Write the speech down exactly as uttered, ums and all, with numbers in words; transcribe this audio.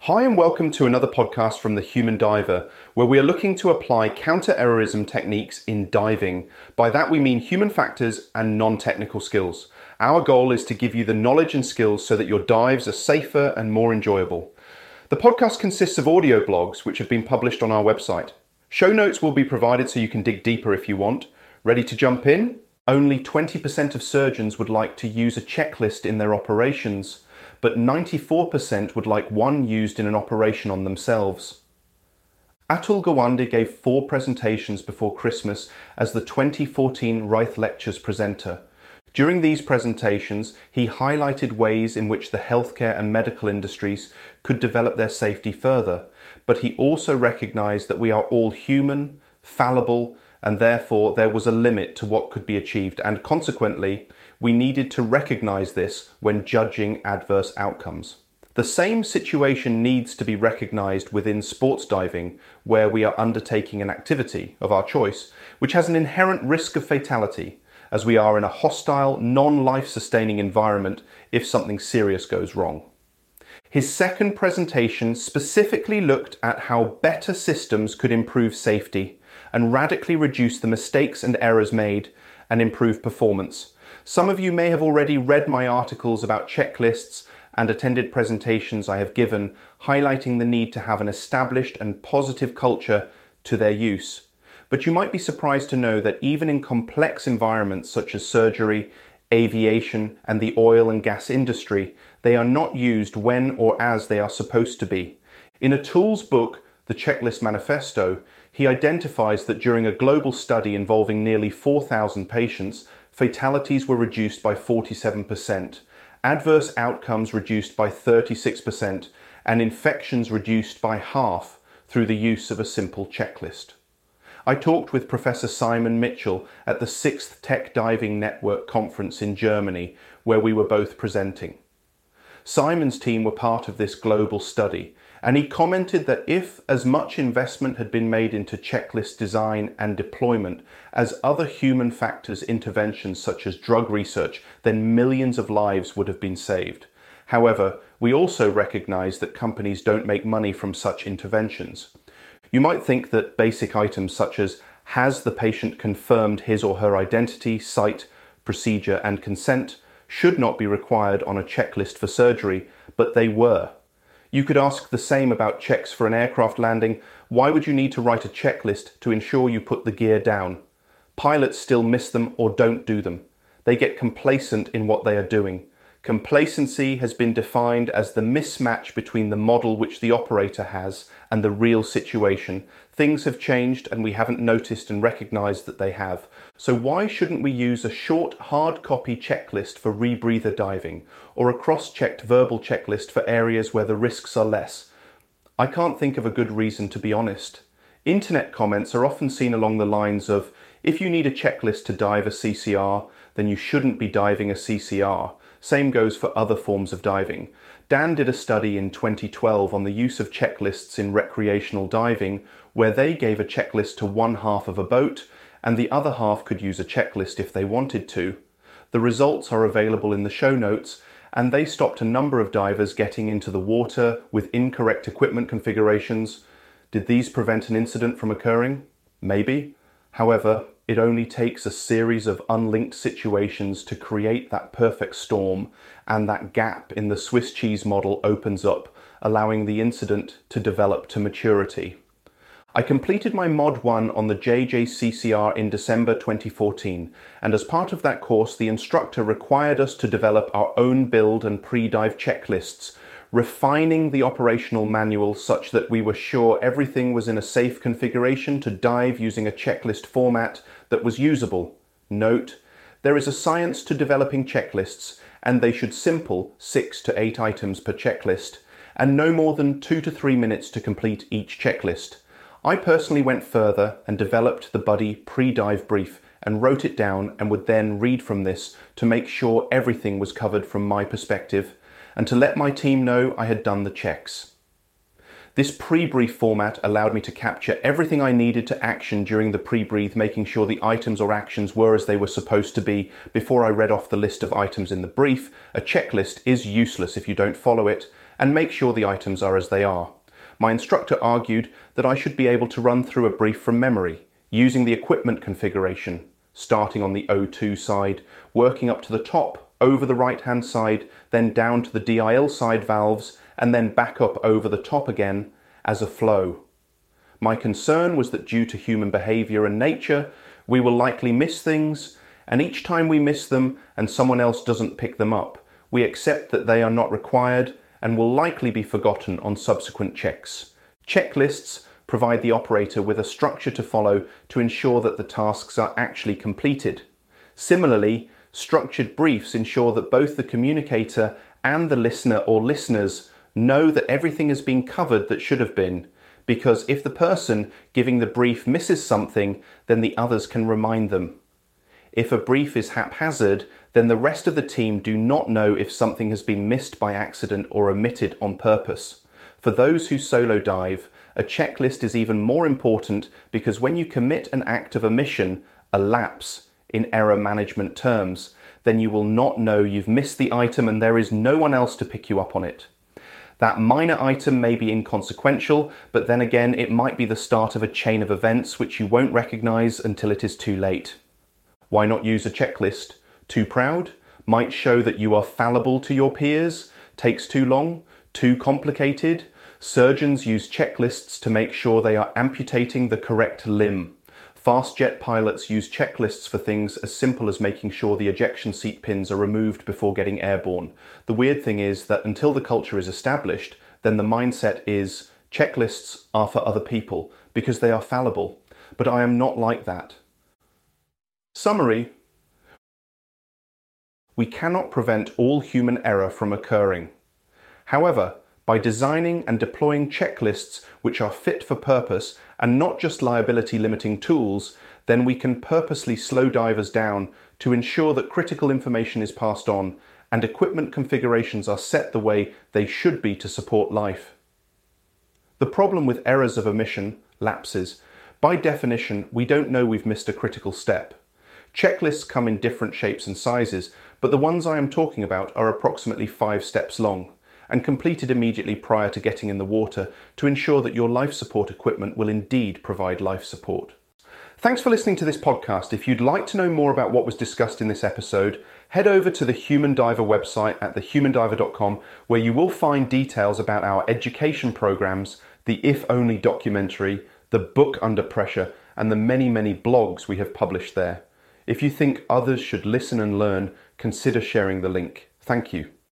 Hi and welcome to another podcast from The Human Diver, where we are looking to apply counter-errorism techniques in diving. By that we mean human factors and non-technical skills. Our goal is to give you the knowledge and skills so that your dives are safer and more enjoyable. The podcast consists of audio blogs which have been published on our website. Show notes will be provided so you can dig deeper if you want. Ready to jump in? Only twenty percent of surgeons would like to use a checklist in their operations, but ninety-four percent would like one used in an operation on themselves. Atul Gawande gave four presentations before Christmas as the twenty fourteen Reith Lectures presenter. During these presentations, he highlighted ways in which the healthcare and medical industries could develop their safety further, but he also recognized that we are all human, fallible, and therefore there was a limit to what could be achieved, and consequently, we needed to recognize this when judging adverse outcomes. The same situation needs to be recognized within sports diving, where we are undertaking an activity of our choice, which has an inherent risk of fatality, as we are in a hostile, non-life sustaining environment if something serious goes wrong. His second presentation specifically looked at how better systems could improve safety and radically reduce the mistakes and errors made and improve performance. Some of you may have already read my articles about checklists and attended presentations I have given, highlighting the need to have an established and positive culture to their use. But you might be surprised to know that even in complex environments such as surgery, aviation, and the oil and gas industry, they are not used when or as they are supposed to be. In Atul's book, The Checklist Manifesto, he identifies that during a global study involving nearly four thousand patients, fatalities were reduced by forty-seven percent, adverse outcomes reduced by thirty-six percent, and infections reduced by half through the use of a simple checklist. I talked with Professor Simon Mitchell at the sixth Tech Diving Network conference in Germany, where we were both presenting. Simon's team were part of this global study, and he commented that if as much investment had been made into checklist design and deployment as other human factors interventions such as drug research, then millions of lives would have been saved. However, we also recognize that companies don't make money from such interventions. You might think that basic items such as has the patient confirmed his or her identity, site, procedure, and consent should not be required on a checklist for surgery, but they were. You could ask the same about checks for an aircraft landing. Why would you need to write a checklist to ensure you put the gear down? Pilots still miss them or don't do them. They get complacent in what they are doing. Complacency has been defined as the mismatch between the model which the operator has and the real situation. Things have changed and we haven't noticed and recognized that they have. So why shouldn't we use a short hard copy checklist for rebreather diving or a cross-checked verbal checklist for areas where the risks are less? I can't think of a good reason, to be honest. Internet comments are often seen along the lines of, if you need a checklist to dive a C C R, then you shouldn't be diving a C C R. Same goes for other forms of diving. Dan did a study in twenty twelve on the use of checklists in recreational diving, where they gave a checklist to one half of a boat, and the other half could use a checklist if they wanted to. The results are available in the show notes, and they stopped a number of divers getting into the water with incorrect equipment configurations. Did these prevent an incident from occurring? Maybe. However, it only takes a series of unlinked situations to create that perfect storm, and that gap in the Swiss cheese model opens up, allowing the incident to develop to maturity. I completed my Mod one on the J J C C R in December twenty fourteen, and as part of that course, the instructor required us to develop our own build and pre-dive checklists, refining the operational manual such that we were sure everything was in a safe configuration to dive using a checklist format that was usable. Note, there is a science to developing checklists, and they should simple six to eight items per checklist, and no more than two to three minutes to complete each checklist. I personally went further and developed the Buddy pre-dive brief and wrote it down and would then read from this to make sure everything was covered from my perspective, and to let my team know I had done the checks. This pre-brief format allowed me to capture everything I needed to action during the pre-brief, making sure the items or actions were as they were supposed to be before I read off the list of items in the brief. A checklist is useless if you don't follow it, and make sure the items are as they are. My instructor argued that I should be able to run through a brief from memory, using the equipment configuration, starting on the O two side, working up to the top, over the right-hand side, then down to the D I L side valves, and then back up over the top again as a flow. My concern was that due to human behaviour and nature, we will likely miss things, and each time we miss them and someone else doesn't pick them up, we accept that they are not required and will likely be forgotten on subsequent checks. Checklists provide the operator with a structure to follow to ensure that the tasks are actually completed. Similarly, structured briefs ensure that both the communicator and the listener or listeners know that everything has been covered that should have been, because if the person giving the brief misses something, then the others can remind them. If a brief is haphazard, then the rest of the team do not know if something has been missed by accident or omitted on purpose. For those who solo dive, a checklist is even more important because when you commit an act of omission, a lapse, in error management terms, then you will not know you've missed the item and there is no one else to pick you up on it. That minor item may be inconsequential, but then again it might be the start of a chain of events which you won't recognise until it is too late. Why not use a checklist? Too proud? Might show that you are fallible to your peers? Takes too long? Too complicated? Surgeons use checklists to make sure they are amputating the correct limb. Fast jet pilots use checklists for things as simple as making sure the ejection seat pins are removed before getting airborne. The weird thing is that until the culture is established, then the mindset is checklists are for other people because they are fallible. But I am not like that. Summary: we cannot prevent all human error from occurring. However, by designing and deploying checklists which are fit for purpose and not just liability limiting tools, then we can purposely slow divers down to ensure that critical information is passed on and equipment configurations are set the way they should be to support life. The problem with errors of omission, lapses, by definition, we don't know we've missed a critical step. Checklists come in different shapes and sizes, but the ones I am talking about are approximately five steps long and completed immediately prior to getting in the water to ensure that your life support equipment will indeed provide life support. Thanks for listening to this podcast. If you'd like to know more about what was discussed in this episode, head over to the Human Diver website at the human diver dot com, where you will find details about our education programs, the If Only documentary, the book Under Pressure, and the many, many blogs we have published there. If you think others should listen and learn, consider sharing the link. Thank you.